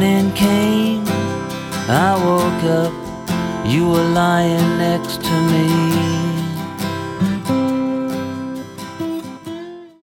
morning came, I woke up, you were lying next to me.